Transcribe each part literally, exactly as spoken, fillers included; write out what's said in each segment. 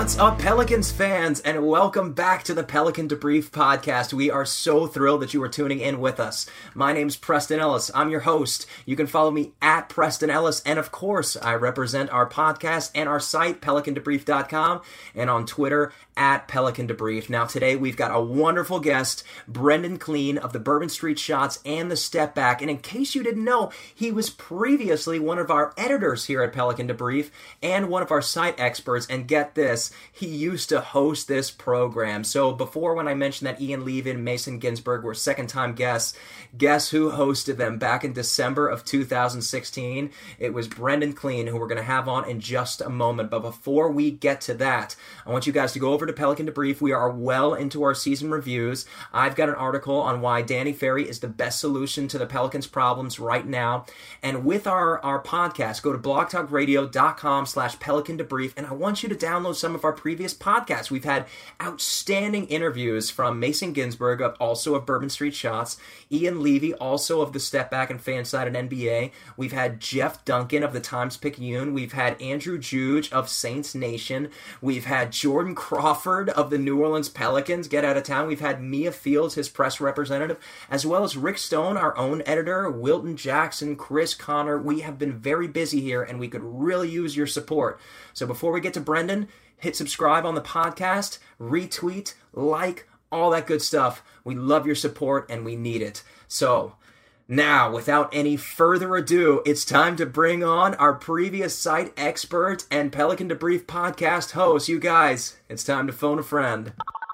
What's up, Pelicans fans, and welcome back to the Pelican Debrief podcast. We are so thrilled that you are tuning in with us. My name's Preston Ellis. I'm your host. You can follow me at Preston Ellis, and of course, I represent our podcast and our site, pelican debrief dot com, and on Twitter, at Pelican Debrief. Now, today we've got a wonderful guest, Brendan Clean of the Bourbon Street Shots and the Step Back. And in case you didn't know, he was previously one of our editors here at Pelican Debrief and one of our site experts. And get this, he used to host this program. So before, when I mentioned that Ian Levy and Mason Ginsberg were second-time guests, guess who hosted them back in December of two thousand sixteen? It was Brendan Clean, who we're going to have on in just a moment. But before we get to that, I want you guys to go over to Pelican Debrief. We are well into our season reviews. I've got an article on why Danny Ferry is the best solution to the Pelicans' problems right now. And with our, our podcast, go to blogtalkradio.com slash Pelican Debrief, and I want you to download some of our previous podcasts. We've had outstanding interviews from Mason Ginsberg, also of Bourbon Street Shots, Ian Levy, also of the Step Back and Fanside and N B A. We've had Jeff Duncan of the Times-Picayune. We've had Andrew Juge of Saints Nation. We've had Jordan Crawford of the New Orleans Pelicans get out of town. We've had Mia Fields, his press representative, as well as Rick Stone, our own editor, Wilton Jackson, Chris Connor. We have been very busy here, and we could really use your support. So before we get to Brendan, hit subscribe on the podcast, retweet, like, all that good stuff. We love your support, and we need it. So now, without any further ado, it's time to bring on our previous site expert and Pelican Debrief podcast host. You guys, it's time to phone a friend.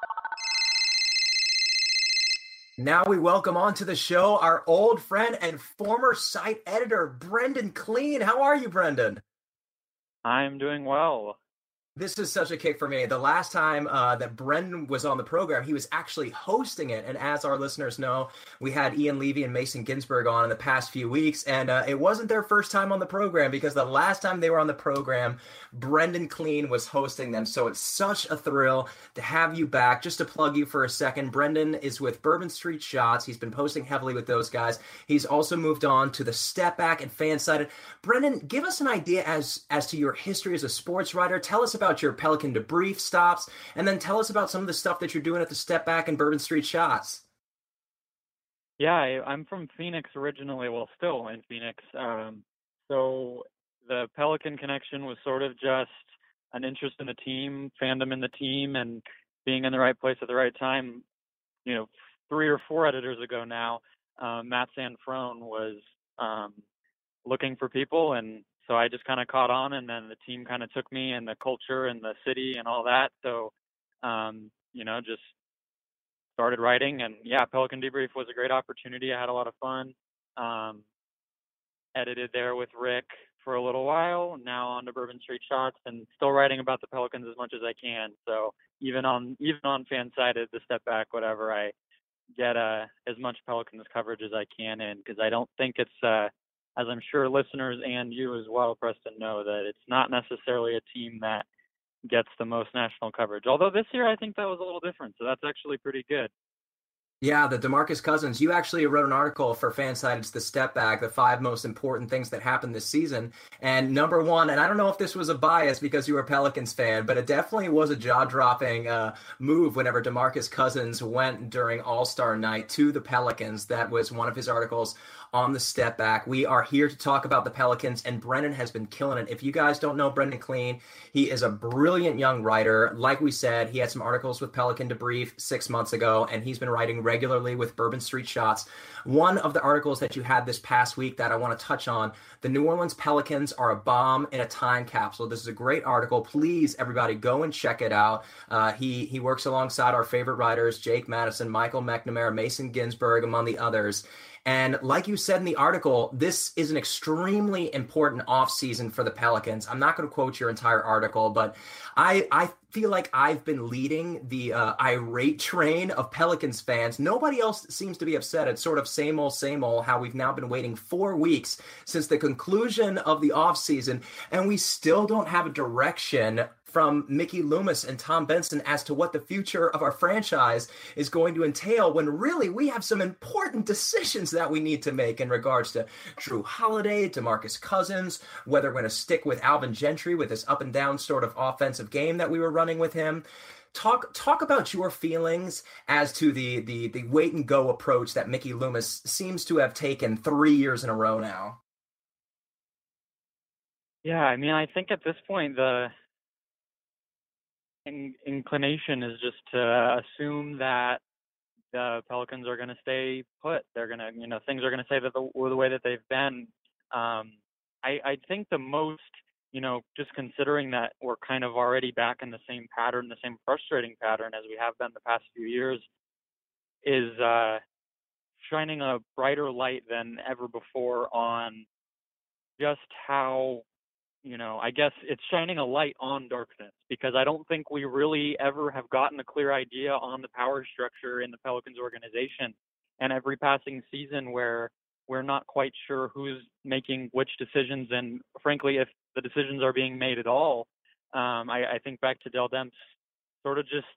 Now we welcome onto the show our old friend and former site editor, Brendan Clean. How are you, Brendan? I'm doing well. This is such a kick for me. The last time uh, that Brendan was on the program, he was actually hosting it. And as our listeners know, we had Ian Levy and Mason Ginsberg on in the past few weeks. And uh, it wasn't their first time on the program, because the last time they were on the program, Brendan Clean was hosting them. So it's such a thrill to have you back. Just to plug you for a second, Brendan is with Bourbon Street Shots. He's been posting heavily with those guys. He's also moved on to the Step Back and Fanside. Brendan, give us an idea as, as to your history as a sports writer. Tell us about your Pelican Debrief stops, and then tell us about some of the stuff that you're doing at the Step Back and Bourbon Street Shots. Yeah, I, I'm from Phoenix originally, well, still in Phoenix. Um, so the Pelican connection was sort of just an interest in the team, fandom in the team, and being in the right place at the right time. You know, three or four editors ago now, uh, Matt Sanfrone was um, looking for people, and so I just kind of caught on, and then the team kind of took me, and the culture and the city and all that. So, um, you know, just started writing, and yeah, Pelican Debrief was a great opportunity. I had a lot of fun. Um, edited there with Rick for a little while, now on to Bourbon Street Shots, and still writing about the Pelicans as much as I can. So even on even on Fansided, the Step Back, whatever, I get uh, as much Pelicans coverage as I can in, because I don't think it's uh, as I'm sure listeners and you as well, Preston, know, that it's not necessarily a team that gets the most national coverage. Although this year I think that was a little different, so that's actually pretty good. Yeah, the DeMarcus Cousins. You actually wrote an article for Fansided, it's the Step Back, the five most important things that happened this season. And number one, and I don't know if this was a bias because you were a Pelicans fan, but it definitely was a jaw-dropping uh, move whenever DeMarcus Cousins went during All-Star Night to the Pelicans. That was one of his articles on the Step Back. We are here to talk about the Pelicans, and Brendan has been killing it. If you guys don't know Brendan Clean, he is a brilliant young writer. Like we said, he had some articles with Pelican Debrief six months ago, and he's been writing regularly with Bourbon Street Shots. One of the articles that you had this past week that I want to touch on, the New Orleans Pelicans are a bomb in a time capsule. This is a great article. Please, everybody, go and check it out. Uh, he, he works alongside our favorite writers, Jake Madison, Michael McNamara, Mason Ginsberg, among the others. And like you said in the article, this is an extremely important offseason for the Pelicans. I'm not going to quote your entire article, but I, I feel like I've been leading the uh, irate train of Pelicans fans. Nobody else seems to be upset. It's sort of same old, same old, how we've now been waiting four weeks since the conclusion of the offseason, and we still don't have a direction from Mickey Loomis and Tom Benson as to what the future of our franchise is going to entail, when really we have some important decisions that we need to make in regards to Jrue Holiday, DeMarcus Cousins, whether we're going to stick with Alvin Gentry with this up and down sort of offensive game that we were running with him. Talk talk about your feelings as to the the the wait and go approach that Mickey Loomis seems to have taken three years in a row now. Yeah, I mean, I think at this point the in- inclination is just to assume that the Pelicans are going to stay put. They're going to, you know, things are going to stay the, the, the way that they've been. Um, I, I think the most, you know, just considering that we're kind of already back in the same pattern, the same frustrating pattern as we have been the past few years, is uh, shining a brighter light than ever before on just how, you know, I guess it's shining a light on darkness, because I don't think we really ever have gotten a clear idea on the power structure in the Pelicans organization. And every passing season where we're not quite sure who's making which decisions, and frankly, if the decisions are being made at all, um, I, I think back to Dell Demps sort of just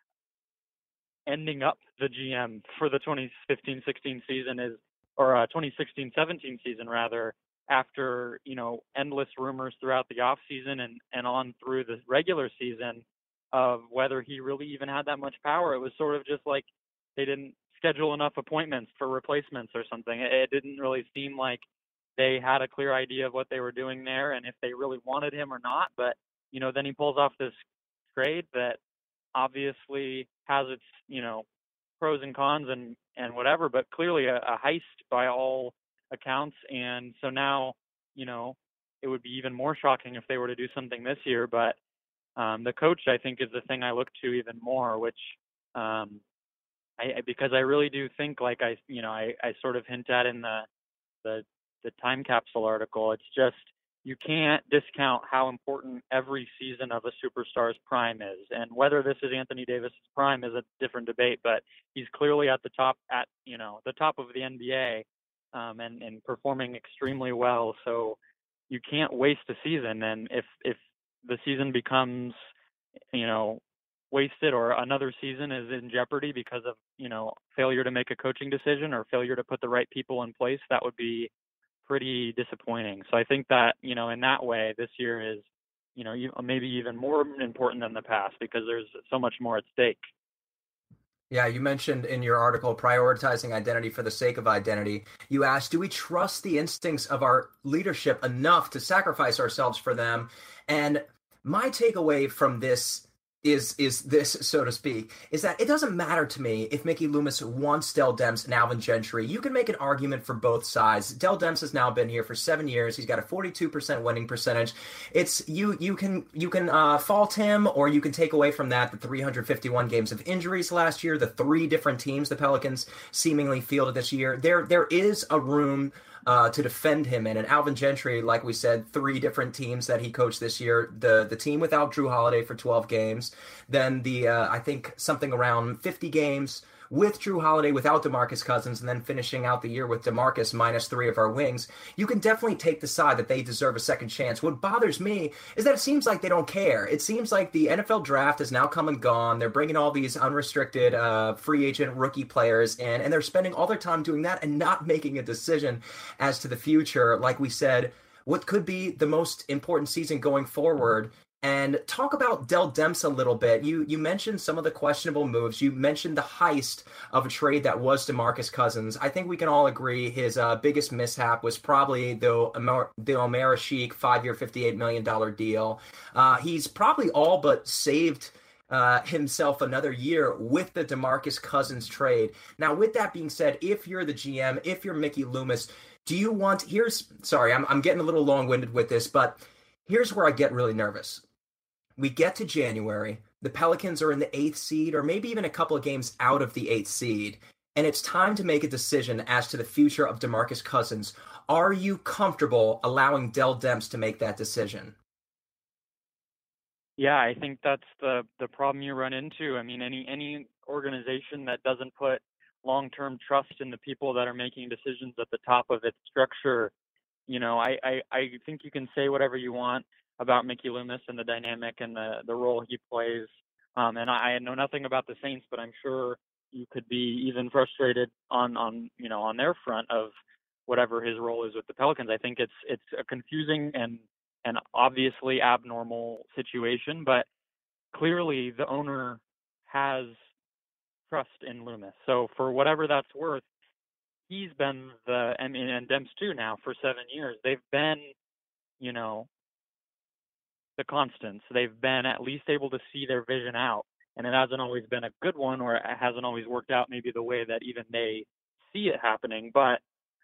ending up the G M for the twenty fifteen sixteen season is, or uh, twenty sixteen seventeen season rather, after, you know, endless rumors throughout the off season and, and on through the regular season of whether he really even had that much power. It was sort of just like they didn't schedule enough appointments for replacements or something. It, it didn't really seem like they had a clear idea of what they were doing there and if they really wanted him or not. But, you know, then he pulls off this trade that obviously has its, you know, pros and cons and, and whatever, but clearly a, a heist by all accounts. And so now, you know, it would be even more shocking if they were to do something this year. But um, the coach, I think, is the thing I look to even more, which um, I, because I really do think, like I, you know, I, I sort of hint at in the, the, the time capsule article, it's just, you can't discount how important every season of a superstar's prime is. And whether this is Anthony Davis's prime is a different debate, but he's clearly at the top, at, you know, the top of the N B A. Um, and, and performing extremely well. So you can't waste a season. And if, if the season becomes, you know, wasted, or another season is in jeopardy because of, you know, failure to make a coaching decision or failure to put the right people in place, that would be pretty disappointing. So I think that, you know, in that way, this year is, you know, maybe even more important than the past because there's so much more at stake. Yeah, you mentioned in your article prioritizing identity for the sake of identity. You asked, do we trust the instincts of our leadership enough to sacrifice ourselves for them? And my takeaway from this is is this, so to speak, is that it doesn't matter to me if Mickey Loomis wants Dell Demps and Alvin Gentry. You can make an argument for both sides. Dell Demps has now been here for seven years. He's got a forty-two percent winning percentage. It's you you can you can uh, fault him, or you can take away from that the three hundred fifty-one games of injuries last year, the three different teams the Pelicans seemingly fielded this year. There there is a room Uh, to defend him in. And Alvin Gentry, like we said, three different teams that he coached this year. The the team without Jrue Holiday for twelve games. Then the, uh, I think, something around fifty games with Jrue Holiday, without DeMarcus Cousins, and then finishing out the year with DeMarcus minus three of our wings. You can definitely take the side that they deserve a second chance. What bothers me is that it seems like they don't care. It seems like the N F L draft has now come and gone. They're bringing all these unrestricted uh, free agent rookie players in, and they're spending all their time doing that and not making a decision as to the future. Like we said, what could be the most important season going forward. And talk about Dell Demps a little bit. You you mentioned some of the questionable moves. You mentioned the heist of a trade that was DeMarcus Cousins. I think we can all agree his uh, biggest mishap was probably the Omer, the Omer Asik five-year, fifty-eight million dollars deal. Uh, he's probably all but saved uh, himself another year with the DeMarcus Cousins trade. Now, with that being said, if you're the G M, if you're Mickey Loomis, do you want, here's, sorry, I'm, I'm getting a little long-winded with this, but here's where I get really nervous. We get to January, the Pelicans are in the eighth seed, or maybe even a couple of games out of the eighth seed, and it's time to make a decision as to the future of DeMarcus Cousins. Are you comfortable allowing Dell Demps to make that decision? Yeah, I think that's the the problem you run into. I mean, any any organization that doesn't put long-term trust in the people that are making decisions at the top of its structure, you know, I, I, I think you can say whatever you want about Mickey Loomis and the dynamic and the the role he plays. Um, and I, I know nothing about the Saints, but I'm sure you could be even frustrated on on you know on their front of whatever his role is with the Pelicans. I think it's it's a confusing and and obviously abnormal situation, but clearly the owner has trust in Loomis. So for whatever that's worth, he's been the I mean and Demps too now for seven years. They've been, you know, the constants. They've been at least able to see their vision out. And it hasn't always been a good one, or it hasn't always worked out maybe the way that even they see it happening. But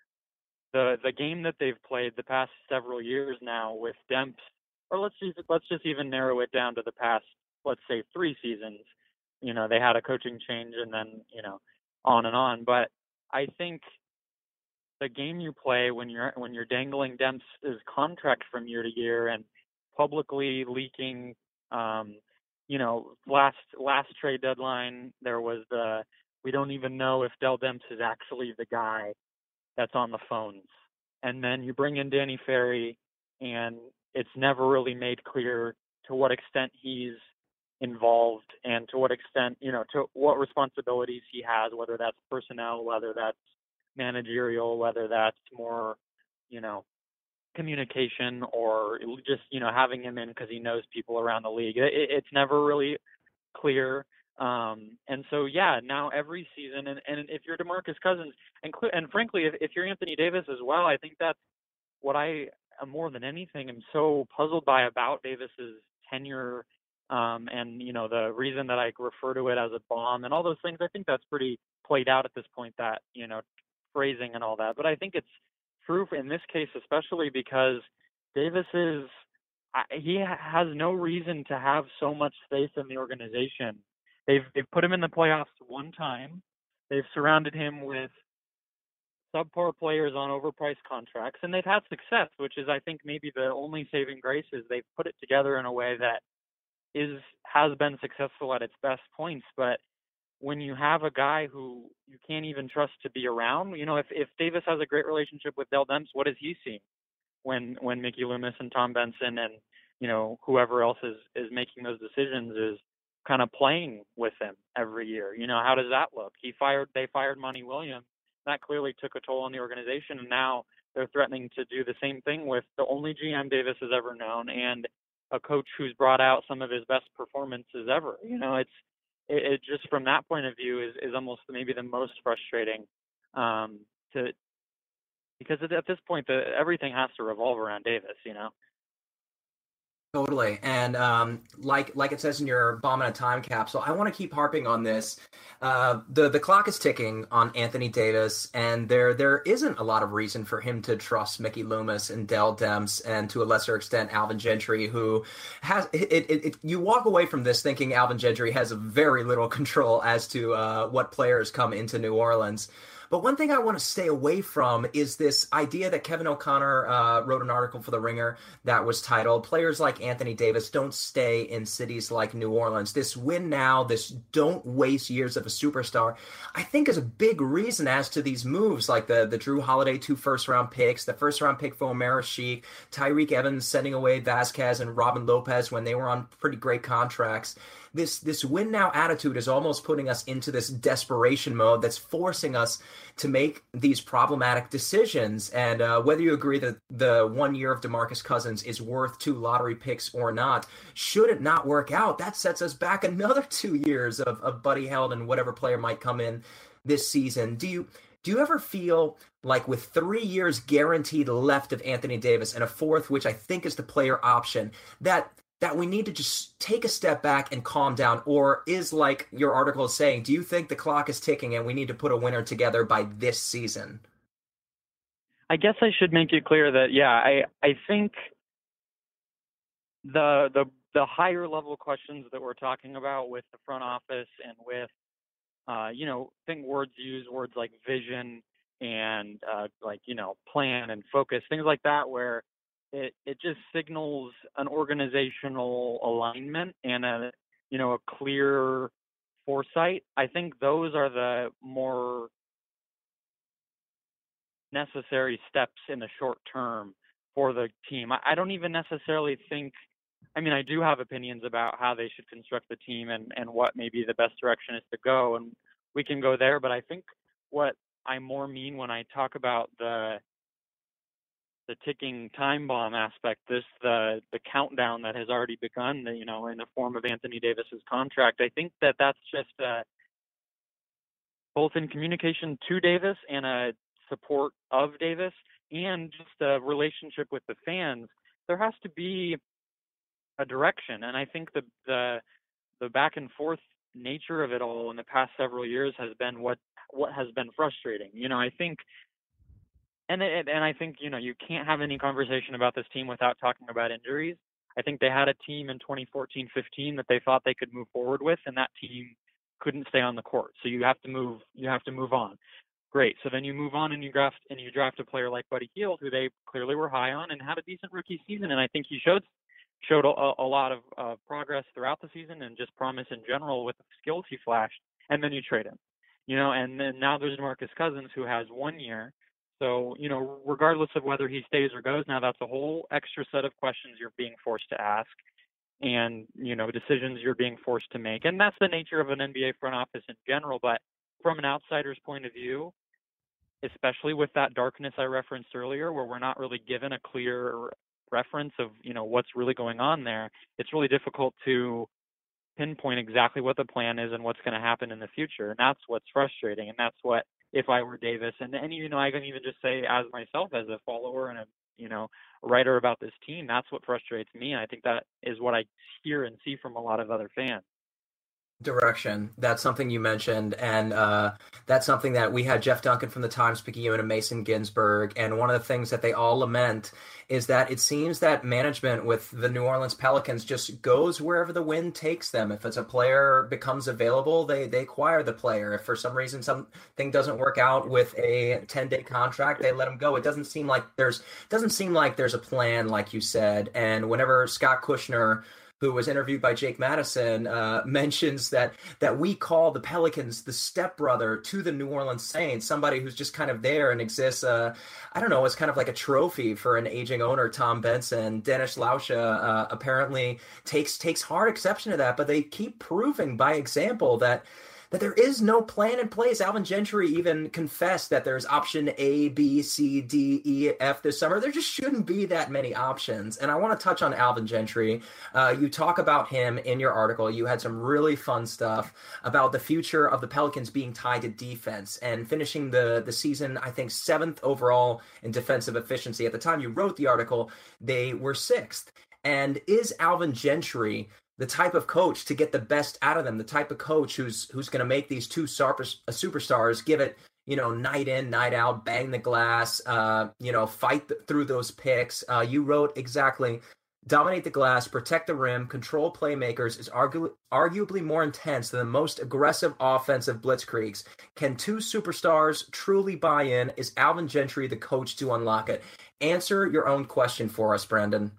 the the game that they've played the past several years now with Demps, or let's just let's just even narrow it down to the past, let's say three seasons. You know, they had a coaching change and then, you know, on and on. But I think the game you play when you're when you're dangling Demps' contract from year to year and publicly leaking, um, you know, last last trade deadline there was the we don't even know if Dell Demps is actually the guy that's on the phones, and then you bring in Danny Ferry, and it's never really made clear to what extent he's involved and to what extent, you know, to what responsibilities he has, whether that's personnel, whether that's managerial, whether that's more, you know, communication or just, you know, having him in because he knows people around the league. It, it's never really clear. Um, and so, yeah, now every season, and, and if you're DeMarcus Cousins, and, and frankly, if, if you're Anthony Davis as well, I think that's what I, more than anything, am so puzzled by about Davis's tenure. Um, and, you know, the reason that I refer to it as a bomb and all those things, I think that's pretty played out at this point, that, you know, phrasing and all that. But I think it's true in this case, especially because Davis is, he has no reason to have so much faith in the organization. They've they've put him in the playoffs one time. They've surrounded him with subpar players on overpriced contracts, and they've had success, which is, I think, maybe the only saving grace is they've put it together in a way that is has been successful at its best points. But when you have a guy who you can't even trust to be around, you know, if, if Davis has a great relationship with Dell Demps, what is he seeing when when Mickey Loomis and Tom Benson and, you know, whoever else is, is making those decisions is kind of playing with him every year? You know, how does that look? He fired, they fired Monty Williams. That clearly took a toll on the organization, and now they're threatening to do the same thing with the only G M Davis has ever known and a coach who's brought out some of his best performances ever. You know, it's, it, it just from that point of view is, is almost maybe the most frustrating um, to, because at, at this point, the, everything has to revolve around Davis, you know? Totally. And um, like like it says in your bomb in a time capsule, I want to keep harping on this. Uh, the the clock is ticking on Anthony Davis, and there there isn't a lot of reason for him to trust Mickey Loomis and Dell Demps, and to a lesser extent Alvin Gentry, who has it, it, it. You walk away from this thinking Alvin Gentry has very little control as to uh, what players come into New Orleans. But one thing I want to stay away from is this idea that Kevin O'Connor uh, wrote an article for The Ringer that was titled, "Players Like Anthony Davis Don't Stay in Cities Like New Orleans." This win now, this don't waste years of a superstar, I think is a big reason as to these moves, like the, the Drew Holiday two first-round picks, the first-round pick for Omer Sheik, Tyreek Evans sending away Vasquez and Robin Lopez when they were on pretty great contracts. This this win now attitude is almost putting us into this desperation mode that's forcing us to make these problematic decisions. And uh, whether you agree that the one year of DeMarcus Cousins is worth two lottery picks or not, should it not work out, that sets us back another two years of, of Buddy Held and whatever player might come in this season. Do you do you ever feel like with three years guaranteed left of Anthony Davis and a fourth, which I think is the player option, that that we need to just take a step back and calm down? Or is, like your article is saying, do you think the clock is ticking and we need to put a winner together by this season? I guess I should make it clear that, yeah, I, I think the, the, the higher level questions that we're talking about with the front office and with, uh, you know, think words used, words like vision and uh, like, you know, plan and focus, things like that, where It it just signals an organizational alignment and a, you know, a clear foresight. I think those are the more necessary steps in the short term for the team. I, I don't even necessarily think, I mean, I do have opinions about how they should construct the team and, and what maybe the best direction is to go, and we can go there. But I think what I more mean when I talk about the the ticking time bomb aspect, this the the countdown that has already begun, you know, in the form of Anthony Davis's contract. I think that that's just uh, both in communication to Davis and a support of Davis, and just a relationship with the fans. There has to be a direction, and I think the the the back and forth nature of it all in the past several years has been what what has been frustrating. You know, I think, and it, and I think you know you can't have any conversation about this team without talking about injuries. I think they had a team in twenty fourteen fifteen that they thought they could move forward with, and that team couldn't stay on the court. So you have to move. You have to move on. Great. So then you move on and you draft and you draft a player like Buddy Hield, who they clearly were high on and had a decent rookie season. And I think he showed showed a, a lot of uh, progress throughout the season and just promise in general with the skills he flashed. And then you trade him, you know. And then now there's DeMarcus Cousins, who has one year. So you know, regardless of whether he stays or goes, now that's a whole extra set of questions you're being forced to ask, and you know, decisions you're being forced to make. And that's the nature of an N B A front office in general. But from an outsider's point of view, especially with that darkness I referenced earlier, where we're not really given a clear reference of, you know, what's really going on there, it's really difficult to pinpoint exactly what the plan is and what's going to happen in the future. And that's what's frustrating. And that's what, if I were Davis, and, and you know, I can even just say as myself, as a follower and a, you know, writer about this team, that's what frustrates me. And I think that is what I hear and see from a lot of other fans. Direction. That's something you mentioned, and uh, that's something that we had Jeff Duncan from the Times Picayune and Mason Ginsberg, and one of the things that they all lament is that it seems that management with the New Orleans Pelicans just goes wherever the wind takes them. If it's a player becomes available, they, they acquire the player. If for some reason something doesn't work out with a ten-day contract, they let him go. It doesn't seem like there's doesn't seem like there's a plan, like you said. And whenever Scott Kushner, who was interviewed by Jake Madison, uh, mentions that that we call the Pelicans the stepbrother to the New Orleans Saints, somebody who's just kind of there and exists, uh, I don't know, it's kind of like a trophy for an aging owner, Tom Benson. Dennis Lauscha uh, apparently takes takes hard exception to that, but they keep proving by example that that there is no plan in place. Alvin Gentry even confessed that there's option A, B, C, D, E, F this summer. There just shouldn't be that many options. And I want to touch on Alvin Gentry. Uh, you talk about him in your article. You had some really fun stuff about the future of the Pelicans being tied to defense and finishing the, the season, I think, seventh overall in defensive efficiency. At the time you wrote the article, they were sixth. And is Alvin Gentry the type of coach to get the best out of them, the type of coach who's who's going to make these two superstars give it, you know, night in, night out, bang the glass, uh, you know, fight th- through those picks. Uh, you wrote exactly, dominate the glass, protect the rim, control playmakers is argu- arguably more intense than the most aggressive offensive blitzkriegs. Can two superstars truly buy in? Is Alvin Gentry the coach to unlock it? Answer your own question for us, Brandon.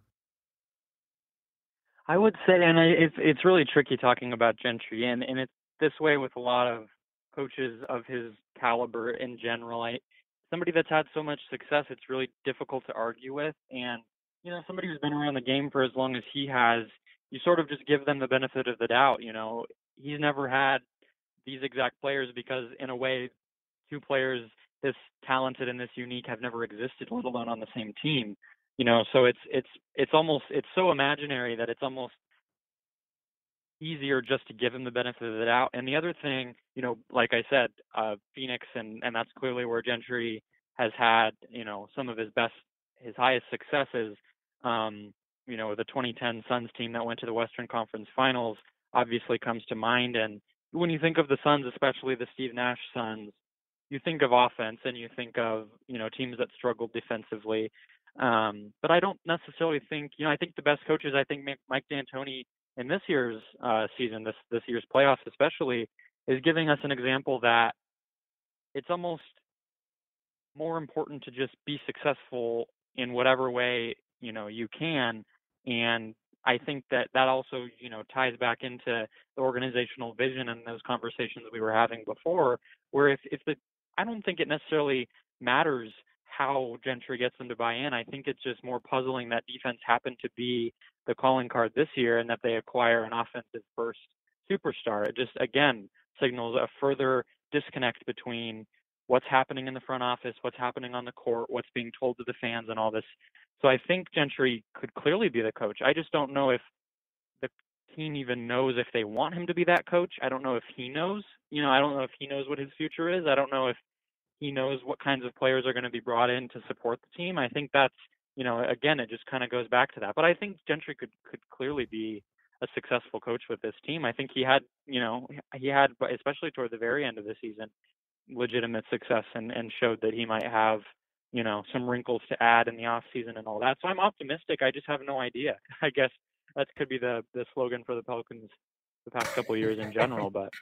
I would say, and I, it's it's really tricky talking about Gentry, and, and it's this way with a lot of coaches of his caliber in general. I, somebody that's had so much success, it's really difficult to argue with. And, you know, somebody who's been around the game for as long as he has, you sort of just give them the benefit of the doubt. You know, he's never had these exact players because, in a way, two players this talented and this unique have never existed, let alone on the same team. You know, so it's it's it's almost it's so imaginary that it's almost easier just to give him the benefit of the doubt. And the other thing, you know, like I said, uh, Phoenix, and and that's clearly where Gentry has had, you know, some of his best, his highest successes. Um, you know, the twenty ten Suns team that went to the Western Conference Finals obviously comes to mind. And when you think of the Suns, especially the Steve Nash Suns, you think of offense and you think of, you know, teams that struggled defensively. Um, but I don't necessarily think, you know, I think the best coaches, I think Mike D'Antoni in this year's uh, season, this this year's playoffs especially, is giving us an example that it's almost more important to just be successful in whatever way, you know, you can. And I think that that also, you know, ties back into the organizational vision and those conversations we were having before, where if, if the, I don't think it necessarily matters how Gentry gets them to buy in. I think it's just more puzzling that defense happened to be the calling card this year and that they acquire an offensive first superstar. It just, again, signals a further disconnect between what's happening in the front office, what's happening on the court, what's being told to the fans and all this. So I think Gentry could clearly be the coach. I just don't know if the team even knows if they want him to be that coach. I don't know if he knows. You know, I don't know if he knows what his future is. I don't know if he knows what kinds of players are going to be brought in to support the team. I think that's, you know, again, it just kind of goes back to that. But I think Gentry could, could clearly be a successful coach with this team. I think he had, you know, he had, especially toward the very end of the season, legitimate success and, and showed that he might have, you know, some wrinkles to add in the off season and all that. So I'm optimistic. I just have no idea. I guess that could be the, the slogan for the Pelicans the past couple of years in general, but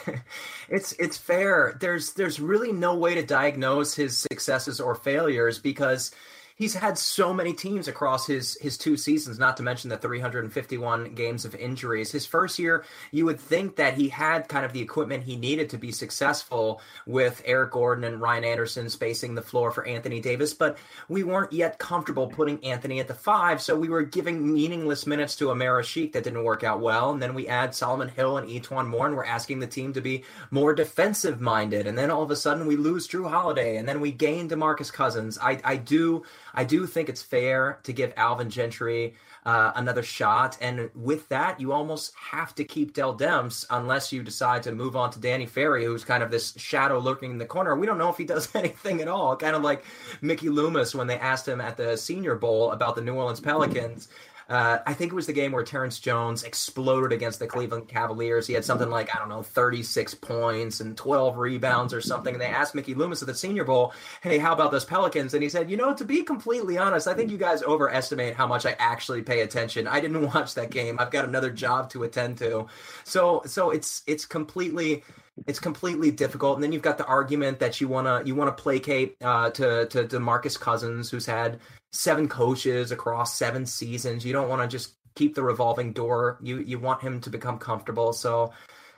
it's it's fair. There's there's really no way to diagnose his successes or failures because he's had so many teams across his his two seasons, not to mention the three hundred fifty-one games of injuries. His first year, you would think that he had kind of the equipment he needed to be successful with Eric Gordon and Ryan Anderson spacing the floor for Anthony Davis, but we weren't yet comfortable putting Anthony at the five, so we were giving meaningless minutes to Amara Sheik that didn't work out well, and then we add Solomon Hill and Etuan Moore, and we're asking the team to be more defensive-minded, and then all of a sudden we lose Drew Holiday, and then we gain DeMarcus Cousins. I, I do... I do think it's fair to give Alvin Gentry uh, another shot. And with that, you almost have to keep Dell Demps unless you decide to move on to Danny Ferry, who's kind of this shadow lurking in the corner. We don't know if he does anything at all. Kind of like Mickey Loomis when they asked him at the Senior Bowl about the New Orleans Pelicans. Uh, I think it was the game where Terrence Jones exploded against the Cleveland Cavaliers. He had something like, I don't know, thirty-six points and twelve rebounds or something. And they asked Mickey Loomis at the Senior Bowl, hey, how about those Pelicans? And he said, you know, to be completely honest, I think you guys overestimate how much I actually pay attention. I didn't watch that game. I've got another job to attend to. So so it's it's completely... It's completely difficult, and then you've got the argument that you wanna you wanna placate uh, to to DeMarcus Cousins, who's had seven coaches across seven seasons. You don't want to just keep the revolving door. You you want him to become comfortable. So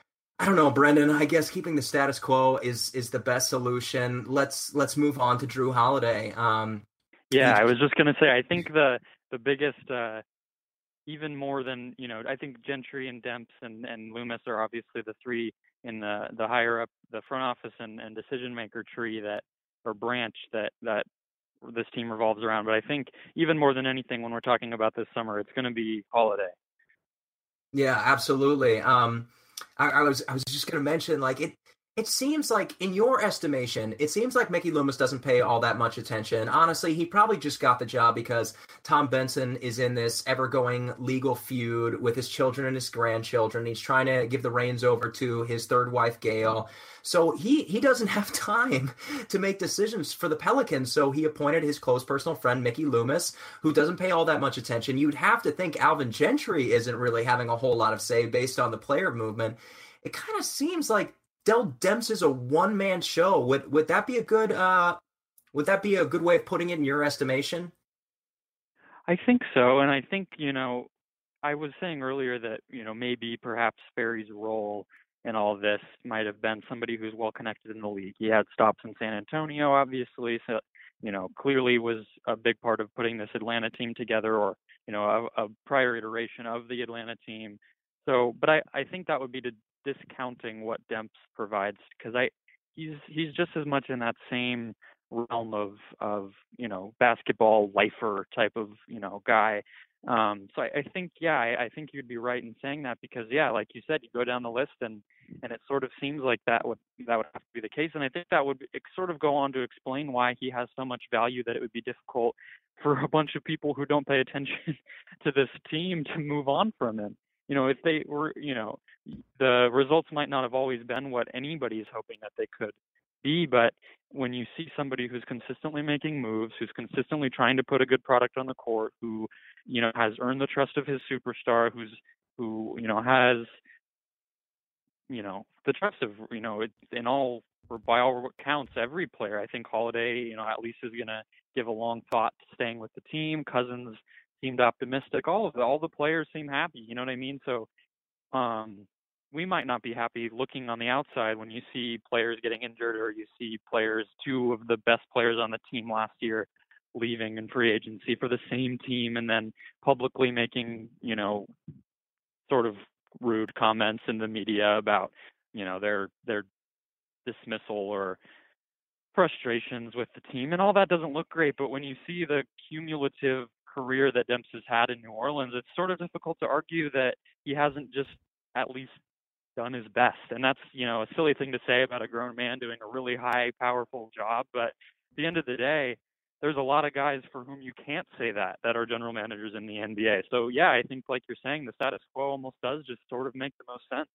I don't know, Brendan. I guess keeping the status quo is is the best solution. Let's let's move on to Drew Holiday. Um, yeah, I was just gonna say, I think the the biggest. Uh... Even more than, you know, I think Gentry and Demps and, and Loomis are obviously the three in the, the higher up, the front office and, and decision maker tree that, or branch that, that this team revolves around. But I think even more than anything, when we're talking about this summer, it's going to be Holiday. Yeah, absolutely. Um, I, I was I was just going to mention, like, it. It seems like, in your estimation, it seems like Mickey Loomis doesn't pay all that much attention. Honestly, he probably just got the job because Tom Benson is in this ever-going legal feud with his children and his grandchildren. He's trying to give the reins over to his third wife, Gail. So he, he doesn't have time to make decisions for the Pelicans. So he appointed his close personal friend, Mickey Loomis, who doesn't pay all that much attention. You'd have to think Alvin Gentry isn't really having a whole lot of say based on the player movement. It kind of seems like Dell Demps is a one-man show. Would would that be a good uh, would that be a good way of putting it in your estimation? I think so, and I think, you know, I was saying earlier that, you know, maybe perhaps Ferry's role in all of this might have been somebody who's well connected in the league. He had stops in San Antonio, obviously, so, you know, clearly was a big part of putting this Atlanta team together, or, you know, a, a prior iteration of the Atlanta team. So, but I, I think that would be to discounting what Demps provides, because I he's he's just as much in that same realm of of you know basketball lifer type of you know guy. Um, so I, I think yeah I, I think you'd be right in saying that, because yeah, like you said, you go down the list and and it sort of seems like that would that would have to be the case, and I think that would sort of go on to explain why he has so much value that it would be difficult for a bunch of people who don't pay attention to this team to move on from him. You know, if they were, you know, the results might not have always been what anybody's hoping that they could be, but when you see somebody who's consistently making moves, who's consistently trying to put a good product on the court, who, you know, has earned the trust of his superstar, who's, who, you know, has, you know, the trust of, you know, it, in all, or by all counts, every player, I think Holiday, you know, at least is going to give a long thought to staying with the team. Cousins seemed optimistic. All of the, all the players seem happy. You know what I mean? So, um, we might not be happy looking on the outside when you see players getting injured, or you see players, two of the best players on the team last year, leaving in free agency for the same team, and then publicly making, you know, sort of rude comments in the media about, you know, their their dismissal or frustrations with the team, and all that doesn't look great. But when you see the cumulative career that Demps has had in New Orleans, it's sort of difficult to argue that he hasn't just at least done his best. And that's, you know, a silly thing to say about a grown man doing a really high, powerful job. But at the end of the day, there's a lot of guys for whom you can't say that, that are general managers in the N B A. So, yeah, I think, like you're saying, the status quo almost does just sort of make the most sense.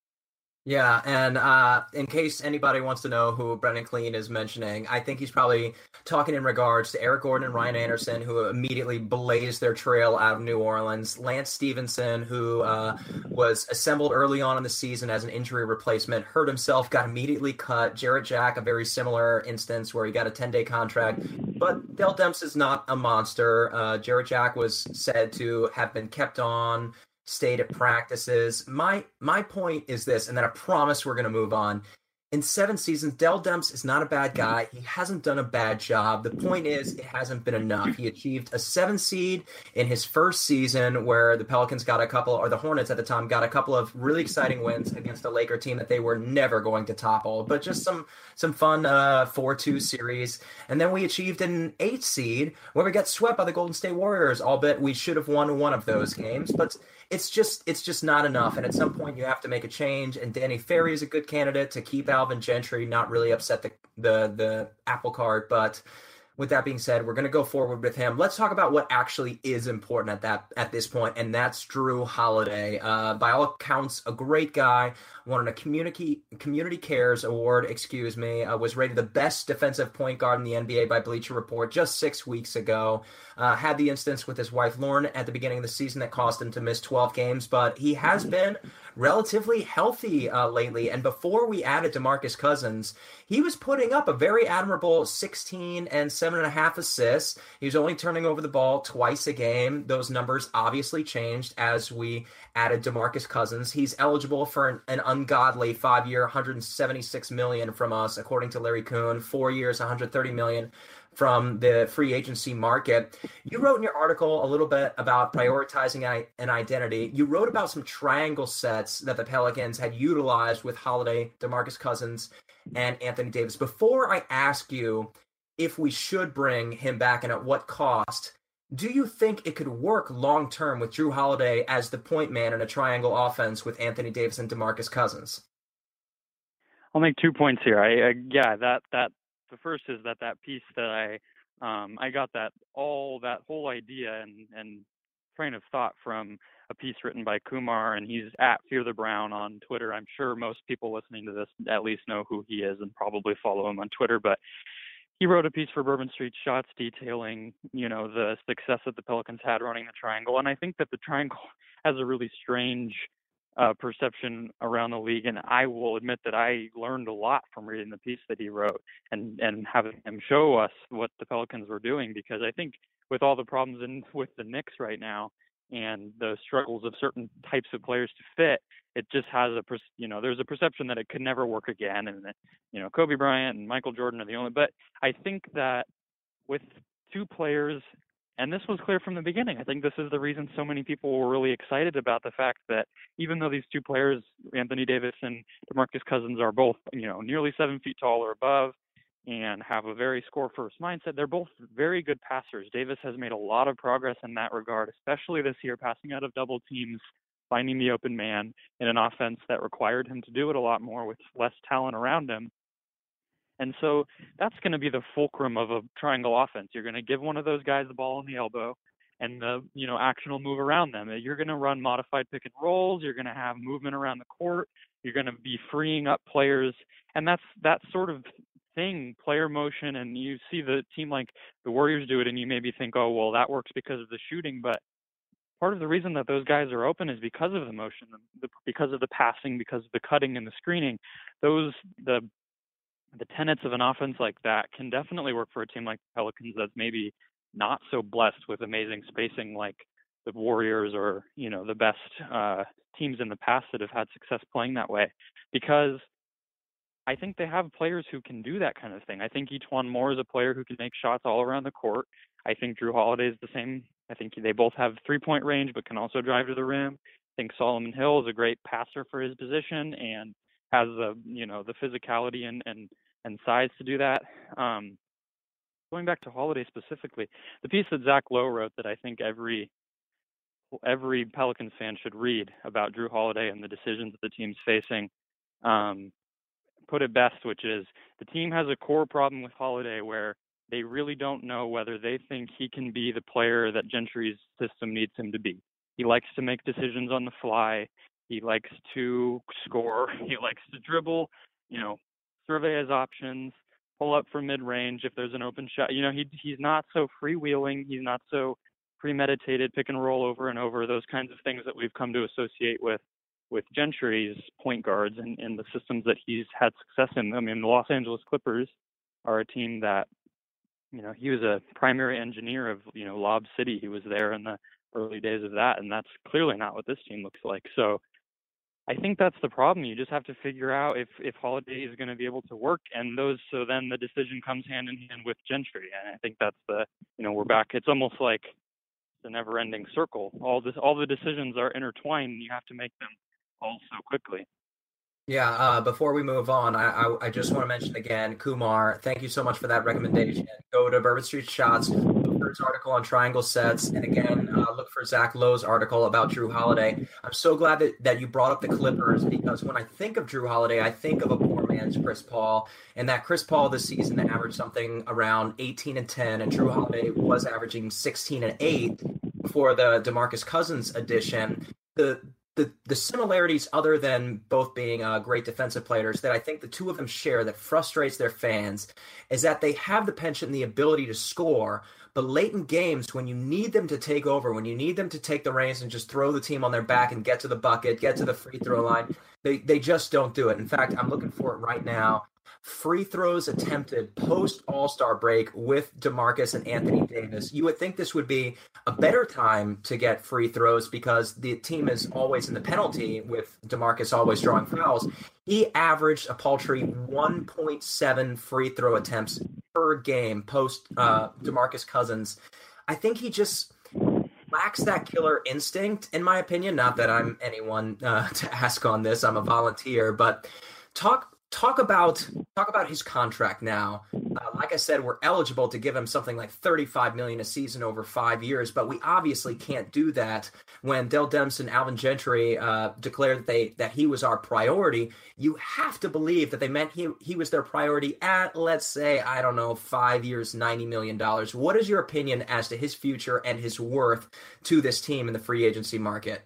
Yeah, and uh, in case anybody wants to know who Brendan Clean is mentioning, I think he's probably talking in regards to Eric Gordon and Ryan Anderson, who immediately blazed their trail out of New Orleans. Lance Stevenson, who uh, was assembled early on in the season as an injury replacement, hurt himself, got immediately cut. Jarrett Jack, a very similar instance where he got a ten-day contract. But Dell Demps is not a monster. Uh, Jarrett Jack was said to have been kept on, stayed at practices. My my point is this, and then I promise we're going to move on. In seven seasons, Dell Demps is not a bad guy. He hasn't done a bad job. The point is, it hasn't been enough. He achieved a seven seed in his first season, where the Pelicans got a couple, or the Hornets at the time, got a couple of really exciting wins against a Laker team that they were never going to topple, but just some some fun uh, four two series. And then we achieved an eight seed, where we got swept by the Golden State Warriors, albeit we should have won one of those games. But it's just it's just not enough, and at some point you have to make a change. And Danny Ferry is a good candidate to keep Alvin Gentry, not really upset the the the apple cart. But with that being said, we're going to go forward with him. Let's talk about what actually is important at that at this point, and that's Jrue Holiday. Uh, by all accounts, a great guy. Won a community community cares award. Excuse me. Uh, was rated the best defensive point guard in the N B A by Bleacher Report just six weeks ago. Uh, had the instance with his wife Lauren at the beginning of the season that caused him to miss twelve games, but he has been relatively healthy uh, lately. And before we added DeMarcus Cousins, he was putting up a very admirable sixteen and seven and a half assists. He was only turning over the ball twice a game. Those numbers obviously changed as we added DeMarcus Cousins. He's eligible for an, an ungodly five-year, one hundred seventy-six million dollars from us, according to Larry Kuhn. Four years, one hundred thirty million dollars from the free agency market. You wrote in your article a little bit about prioritizing an identity. You wrote about some triangle sets that the Pelicans had utilized with Holiday, DeMarcus Cousins, and Anthony Davis. Before I ask you if we should bring him back and at what cost, do you think it could work long-term with Jrue Holiday as the point man in a triangle offense with Anthony Davis and DeMarcus Cousins? I'll make two points here. I, I yeah, that that the first is that that piece that I um, I got that all that whole idea and and train of thought from a piece written by Kumar, and he's at Fear the Brown on Twitter. I'm sure most people listening to this at least know who he is and probably follow him on Twitter, but he wrote a piece for Bourbon Street Shots detailing, you know, the success that the Pelicans had running the triangle. And I think that the triangle has a really strange uh, perception around the league. And I will admit that I learned a lot from reading the piece that he wrote and, and having him show us what the Pelicans were doing, because I think with all the problems in with the Knicks right now and the struggles of certain types of players to fit, it just has a, you know, there's a perception that it could never work again. And that, you know, Kobe Bryant and Michael Jordan are the only, but I think that with two players, and this was clear from the beginning, I think this is the reason so many people were really excited about the fact that even though these two players, Anthony Davis and DeMarcus Cousins, are both, you know, nearly seven feet tall or above and have a very score-first mindset, they're both very good passers. Davis has made a lot of progress in that regard, especially this year, passing out of double teams, finding the open man in an offense that required him to do it a lot more with less talent around him. And so that's going to be the fulcrum of a triangle offense. You're going to give one of those guys the ball in the elbow, and the, you know, action will move around them. You're going to run modified pick and rolls. You're going to have movement around the court. You're going to be freeing up players. And that's that sort of thing, player motion. And you see the team like the Warriors do it, and you maybe think, oh, well, that works because of the shooting. But part of the reason that those guys are open is because of the motion, the, because of the passing, because of the cutting and the screening. Those, the the tenets of an offense like that can definitely work for a team like the Pelicans that's maybe not so blessed with amazing spacing like the Warriors or, you know, the best uh, teams in the past that have had success playing that way, because I think they have players who can do that kind of thing. I think Etuan Moore is a player who can make shots all around the court. I think Drew Holiday is the same. I think they both have three-point range, but can also drive to the rim. I think Solomon Hill is a great passer for his position and has the, you know, the physicality and and and size to do that. Um, going back to Holiday specifically, the piece that Zach Lowe wrote that I think every every Pelicans fan should read about Drew Holiday and the decisions that the team's facing, um, put it best, which is the team has a core problem with Holiday where they really don't know whether they think he can be the player that Gentry's system needs him to be. He likes to make decisions on the fly. He likes to score. He likes to dribble, you know, survey his options, pull up from mid-range if there's an open shot. You know, he he's not so freewheeling. He's not so premeditated, pick and roll over and over, those kinds of things that we've come to associate with with Gentry's point guards and, and the systems that he's had success in. I mean, the Los Angeles Clippers are a team that, you know, he was a primary engineer of, you know, Lob City. He was there in the early days of that, and that's clearly not what this team looks like. So I think that's the problem. You just have to figure out if, if Holiday is going to be able to work, and those, so then the decision comes hand in hand with Gentry. And I think that's the, you know, we're back. It's almost like the never-ending circle. All this, all the decisions are intertwined, and you have to make them all so quickly. Yeah, uh, before we move on, I, I, I just want to mention again, Kumar, thank you so much for that recommendation. Go to Bourbon Street Shots, look for his article on triangle sets, and again, uh, look for Zach Lowe's article about Drew Holiday. I'm so glad that, that you brought up the Clippers, because when I think of Drew Holiday, I think of a poor man's Chris Paul, and that Chris Paul this season averaged something around eighteen and ten, and Drew Holiday was averaging sixteen and eight before the DeMarcus Cousins addition. The The, the similarities, other than both being uh, great defensive players, that I think the two of them share that frustrates their fans is that they have the penchant and the ability to score, but late in games, when you need them to take over, when you need them to take the reins and just throw the team on their back and get to the bucket, get to the free throw line, they, they just don't do it. In fact, I'm looking for it right now. Free throws attempted post All-Star break with DeMarcus and Anthony Davis. You would think this would be a better time to get free throws because the team is always in the penalty with DeMarcus always drawing fouls. He averaged a paltry one point seven free throw attempts per game post uh, DeMarcus Cousins. I think he just lacks that killer instinct, in my opinion. Not that I'm anyone uh, to ask on this. I'm a volunteer, but talk Talk about talk about his contract now. Uh, like I said, we're eligible to give him something like thirty-five million dollars a season over five years, but we obviously can't do that when Dell Demps and Alvin Gentry uh, declared that they that he was our priority. You have to believe that they meant he he was their priority at, let's say, I don't know, five years, ninety million dollars. What is your opinion as to his future and his worth to this team in the free agency market?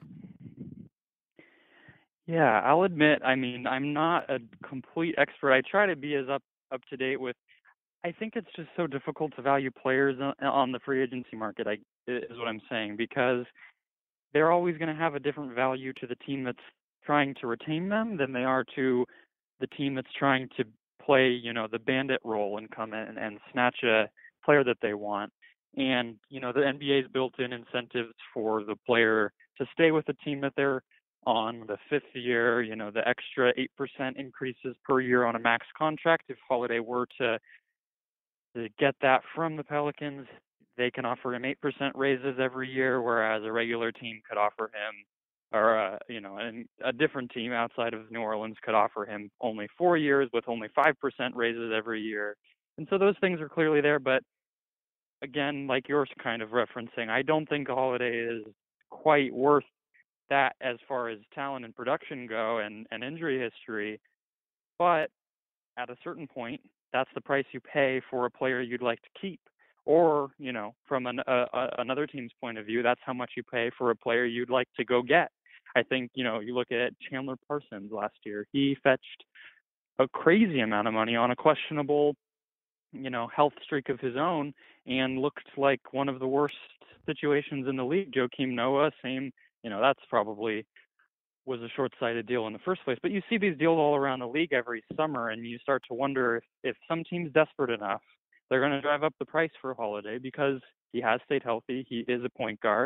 Yeah, I'll admit, I mean, I'm not a complete expert. I try to be as up, up to date with, I think it's just so difficult to value players on, on the free agency market, I, is what I'm saying, because they're always going to have a different value to the team that's trying to retain them than they are to the team that's trying to play, you know, the bandit role and come in and snatch a player that they want. And, you know, the N B A's built in incentives for the player to stay with the team that they're on the fifth year, you know, the extra eight percent increases per year on a max contract. If Holiday were to, to get that from the Pelicans, they can offer him eight percent raises every year, whereas a regular team could offer him, or, uh, you know, and a different team outside of New Orleans could offer him only four years with only five percent raises every year. And so those things are clearly there. But again, like you're kind of referencing, I don't think Holiday is quite worth that as far as talent and production go and, and injury history. But at a certain point, that's the price you pay for a player you'd like to keep. Or, you know, from an, uh, another team's point of view, that's how much you pay for a player you'd like to go get. I think, you know, you look at Chandler Parsons last year. He fetched a crazy amount of money on a questionable, you know, health streak of his own and looked like one of the worst situations in the league. Joakim Noah, same. You know, that's probably was a short-sighted deal in the first place. But you see these deals all around the league every summer, and you start to wonder if, if some team's desperate enough, they're going to drive up the price for Holiday because he has stayed healthy. He is a point guard.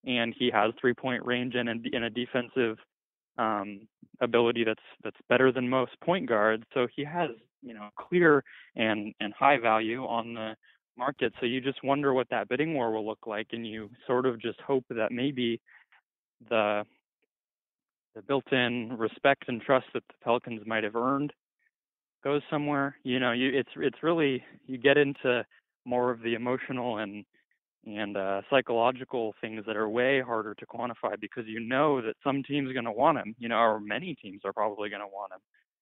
and he has three-point range and, and a defensive um, ability that's that's better than most point guards. So he has, you know, clear and, and high value on the market. So you just wonder what that bidding war will look like, and you sort of just hope that maybe the the built-in respect and trust that the Pelicans might have earned goes somewhere. You know, you it's it's really, you get into more of the emotional and and uh, psychological things that are way harder to quantify, because you know that some team's going to want him, you know, or many teams are probably going to want him.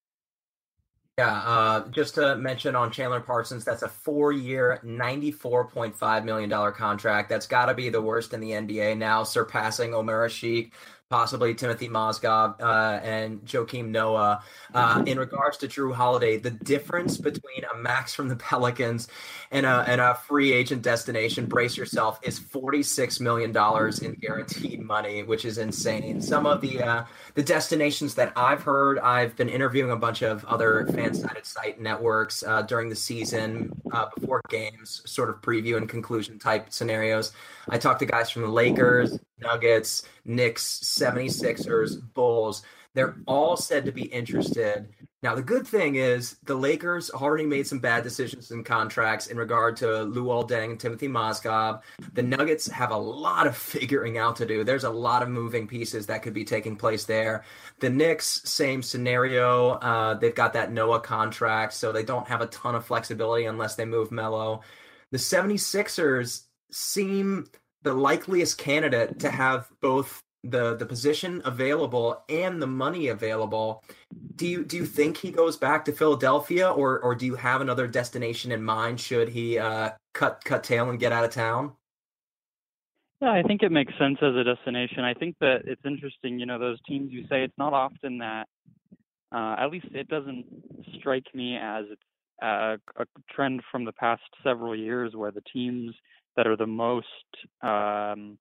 Yeah, uh, just to mention on Chandler Parsons, that's a four-year, ninety-four point five million dollars contract. That's got to be the worst in the N B A now, surpassing Omer Asik, possibly Timothy Mozgov, uh, and Joakim Noah. Uh, in regards to Jrue Holiday, the difference between a max from the Pelicans and a, and a free agent destination, brace yourself, is forty-six million dollars in guaranteed money, which is insane. Some of the uh, the destinations that I've heard, I've been interviewing a bunch of other fan-sided site networks uh, during the season, uh, before games, sort of preview and conclusion type scenarios. I talked to guys from the Lakers, Nuggets, Knicks, seventy-sixers, Bulls. They're all said to be interested. Now, the good thing is the Lakers already made some bad decisions in contracts in regard to Luol Deng and Timothy Mozgov. The Nuggets have a lot of figuring out to do. There's a lot of moving pieces that could be taking place there. The Knicks, same scenario. Uh, they've got that Noah contract, so they don't have a ton of flexibility unless they move Melo. The seventy-sixers seem the likeliest candidate to have both the the position available and the money available. Do you do you think he goes back to Philadelphia, or or do you have another destination in mind should he uh, cut cut tail and get out of town? Yeah, I think it makes sense as a destination. I think that it's interesting, you know, those teams you say, it's not often that, uh, at least it doesn't strike me as it's a, a trend from the past several years where the teams that are the most um,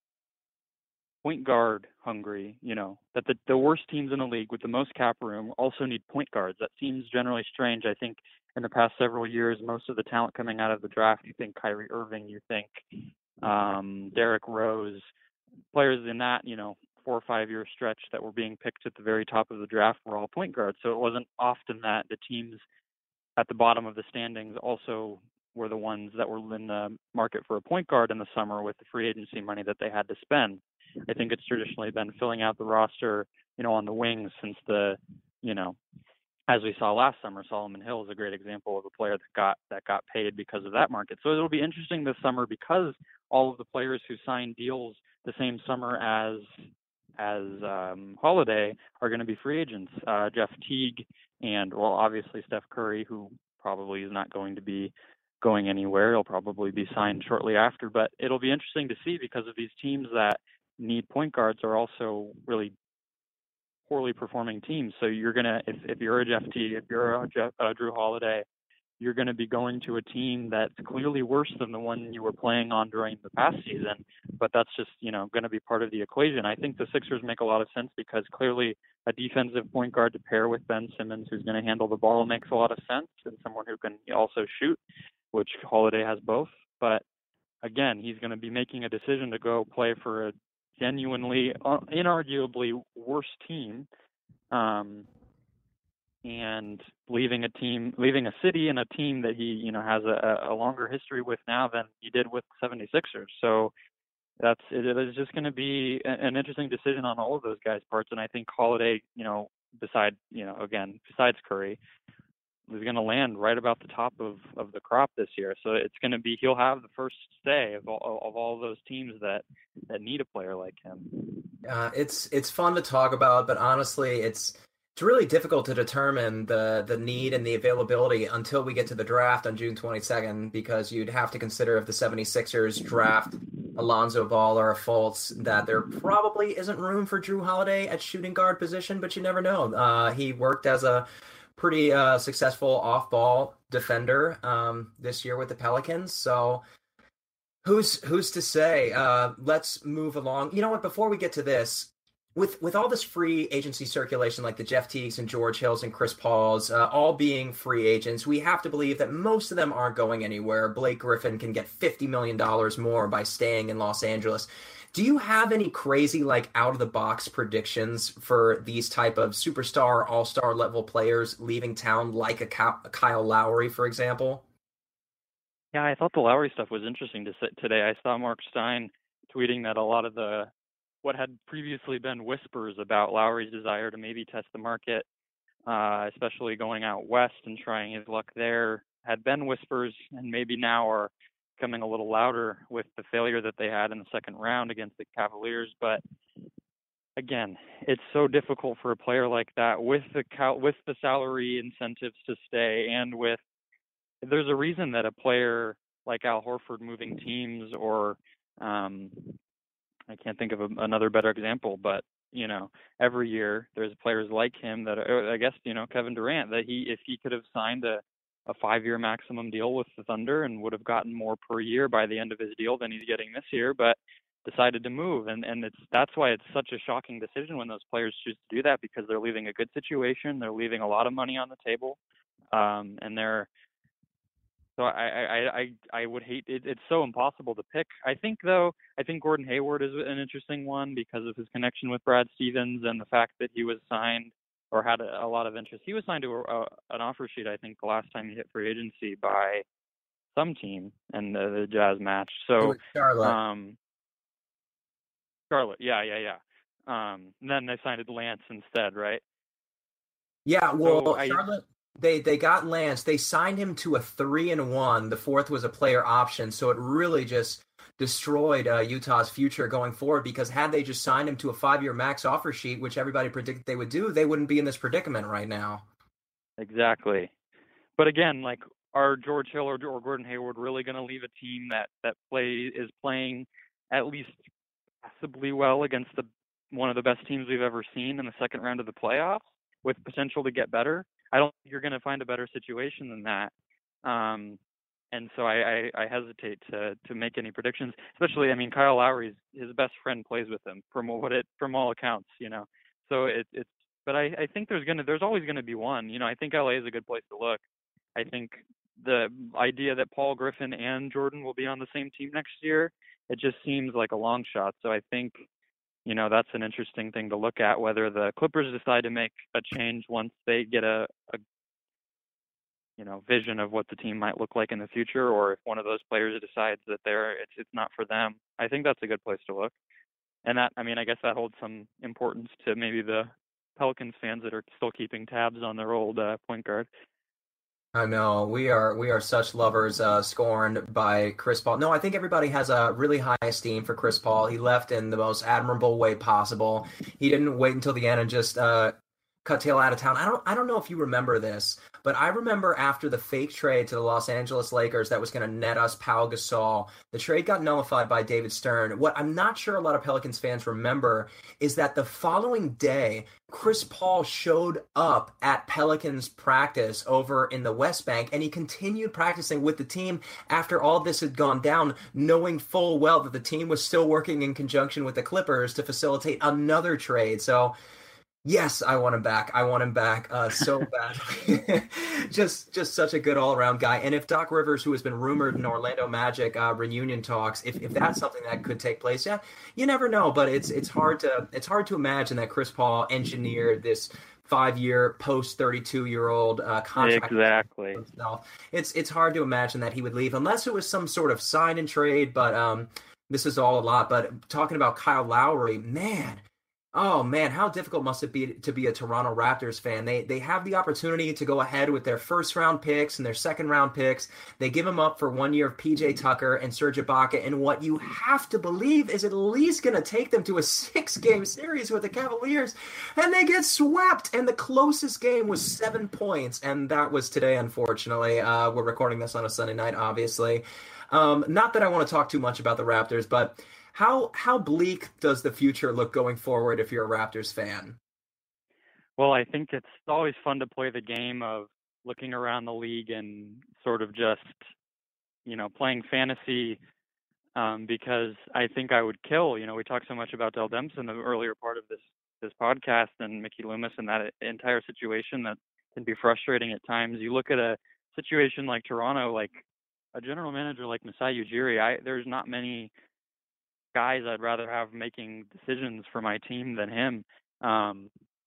point guard hungry, you know, that the, the worst teams in the league with the most cap room also need point guards. That seems generally strange. I think in the past several years, most of the talent coming out of the draft, you think Kyrie Irving, you think um, Derrick Rose, players in that, you know, four or five year stretch that were being picked at the very top of the draft were all point guards. So it wasn't often that the teams at the bottom of the standings also were the ones that were in the market for a point guard in the summer with the free agency money that they had to spend. I think it's traditionally been filling out the roster, you know, on the wings since the, you know, as we saw last summer. Solomon Hill is a great example of a player that got that got paid because of that market. So it'll be interesting this summer because all of the players who signed deals the same summer as as um, Holiday are going to be free agents. Uh, Jeff Teague and, well, obviously Steph Curry, who probably is not going to be going anywhere. He'll probably be signed shortly after. But it'll be interesting to see because of these teams that need point guards are also really poorly performing teams. So you're going to, if, if you're a Jeff Teague, if you're a Jeff, uh, Jrue Holiday, you're going to be going to a team that's clearly worse than the one you were playing on during the past season. But that's just, you know, going to be part of the equation. I think the Sixers make a lot of sense because clearly a defensive point guard to pair with Ben Simmons, who's going to handle the ball, makes a lot of sense, and someone who can also shoot, which Holiday has both. But again, he's going to be making a decision to go play for a genuinely, uh, inarguably worse team, um, and leaving a team, leaving a city and a team that he, you know, has a, a longer history with now than he did with seventy-sixers. So that's, it is just going to be an interesting decision on all of those guys' parts. And I think Holiday, you know, beside, you know, again, besides Curry, is going to land right about the top of, of the crop this year. So it's going to be, he'll have the first say of all, of all those teams that, that need a player like him. Uh, it's, it's fun to talk about, but honestly, it's, it's really difficult to determine the, the need and the availability until we get to the draft on June twenty-second, because you'd have to consider if the seventy-sixers draft Alonzo Ball or a Fultz, that there probably isn't room for Jrue Holiday at shooting guard position, but you never know. Uh, he worked as a pretty uh, successful off-ball defender um, this year with the Pelicans. So who's who's to say? Uh, let's move along. You know what? Before we get to this, with with all this free agency circulation, like the Jeff Teagues and George Hills and Chris Pauls, uh, all being free agents, we have to believe that most of them aren't going anywhere. Blake Griffin can get fifty million dollars more by staying in Los Angeles. Do you have any crazy, like, out of the box predictions for these type of superstar, all-star level players leaving town, like a, Ky- a Kyle Lowry, for example? Yeah, I thought the Lowry stuff was interesting to sit today. I saw Mark Stein tweeting that a lot of the what had previously been whispers about Lowry's desire to maybe test the market, uh, especially going out west and trying his luck there, had been whispers and maybe now are becoming a little louder with the failure that they had in the second round against the Cavaliers. But again, it's so difficult for a player like that with the cal- with the salary incentives to stay, and with there's a reason that a player like Al Horford moving teams, or um, I can't think of a, another better example, but you know, every year there's players like him that are, I guess, you know, Kevin Durant, that he, if he could have signed a, a five-year maximum deal with the Thunder and would have gotten more per year by the end of his deal than he's getting this year, but decided to move. And, and it's, that's why it's such a shocking decision when those players choose to do that, because they're leaving a good situation. They're leaving a lot of money on the table. Um, and they're, so I, I, I, I would hate it. It's so impossible to pick. I think though, I think Gordon Hayward is an interesting one because of his connection with Brad Stevens and the fact that he was signed or had a, a lot of interest. He was signed to a, a, an offer sheet, I think, the last time he hit free agency by some team, and the, the Jazz matched. It So, was Charlotte. um, Charlotte, yeah, yeah, yeah. Um, and then they signed Lance instead, right? Yeah, So well, I, Charlotte, they they got Lance. They signed him to a three and one. The fourth was a player option, so it really just destroyed uh, Utah's future going forward. Because had they just signed him to a five year max offer sheet, which everybody predicted they would do, they wouldn't be in this predicament right now. exactly. But again, like, are George Hill or, or Gordon Hayward really going to leave a team that that play is playing at least passably well against the one of the best teams we've ever seen in the second round of the playoffs, with potential to get better? I don't think you're going to find a better situation than that. Um, and so I, I, I hesitate to to make any predictions. Especially, I mean, Kyle Lowry's his best friend plays with him from what it from all accounts, you know. So it, it's but I, I think there's gonna there's always gonna be one. You know, I think L A is a good place to look. I think the idea that Paul Griffin and Jordan will be on the same team next year, it just seems like a long shot. So I think, you know, that's an interesting thing to look at, whether the Clippers decide to make a change once they get a, a you know, vision of what the team might look like in the future, or if one of those players decides that they're it's it's not for them. I think that's a good place to look. And that, I mean, I guess that holds some importance to maybe the Pelicans fans that are still keeping tabs on their old uh, point guard. I know we are we are such lovers, uh, scorned by Chris Paul. No, I think everybody has a really high esteem for Chris Paul. He left in the most admirable way possible. He didn't wait until the end and just uh, cut tail out of town. I don't I don't know if you remember this, but I remember after the fake trade to the Los Angeles Lakers that was going to net us Pau Gasol, the trade got nullified by David Stern. What I'm not sure a lot of Pelicans fans remember is that the following day, Chris Paul showed up at Pelicans practice over in the West Bank, and he continued practicing with the team after all this had gone down, knowing full well that the team was still working in conjunction with the Clippers to facilitate another trade. So yes, I want him back. I want him back uh, so badly. just, just such a good all-around guy. And if Doc Rivers, who has been rumored in Orlando Magic uh, reunion talks, if, if that's something that could take place, yeah, you never know. But it's it's hard to it's hard to imagine that Chris Paul engineered this five-year post thirty-two-year-old uh, contract. Exactly. Himself. It's it's hard to imagine that he would leave unless it was some sort of sign and trade. But um, this is all a lot. But talking about Kyle Lowry, man. Oh man, how difficult must it be to be a Toronto Raptors fan? They they have the opportunity to go ahead with their first round picks and their second round picks. They give them up for one year of P J Tucker and Serge Ibaka, and what you have to believe is at least going to take them to a six game series with the Cavaliers, and they get swept. And the closest game was seven points, and that was today. Unfortunately, uh, we're recording this on a Sunday night, obviously. Um, not that I want to talk too much about the Raptors, but how how bleak does the future look going forward if you're a Raptors fan? Well, I think it's always fun to play the game of looking around the league and sort of just, you know, playing fantasy, um, because I think I would kill. You know, we talked so much about Dell Demps in the earlier part of this this podcast, and Mickey Loomis and that entire situation that can be frustrating at times. You look at a situation like Toronto, like a general manager like Masai Ujiri. I there's not many guys I'd rather have making decisions for my team than him. Um,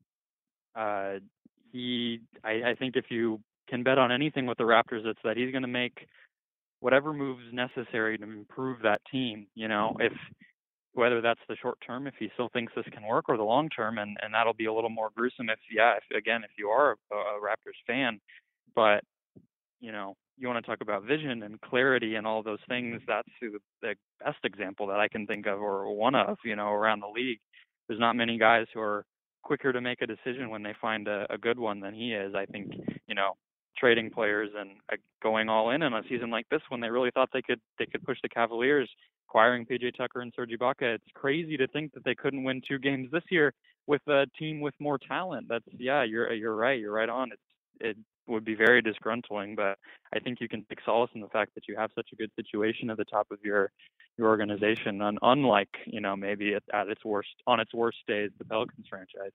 uh, he, I, I think if you can bet on anything with the Raptors, it's that he's going to make whatever moves necessary to improve that team. You know, if whether that's the short term, if he still thinks this can work, or the long term, and and that'll be a little more gruesome if, yeah, if, again, if you are a, a Raptors fan. But you know, you want to talk about vision and clarity and all those things. That's the, the best example that I can think of, or one of, you know, around the league. There's not many guys who are quicker to make a decision when they find a, a good one than he is. I think, you know, trading players and uh, going all in in a season like this when they really thought they could they could push the Cavaliers, acquiring P J Tucker and Serge Ibaka. It's crazy to think that they couldn't win two games this year with a team with more talent. That's yeah, you're you're right. You're right on. It's it would be very disgruntling, but I think you can take solace in the fact that you have such a good situation at the top of your your organization, un- unlike, you know, maybe at, at its worst on its worst days, the Pelicans franchise.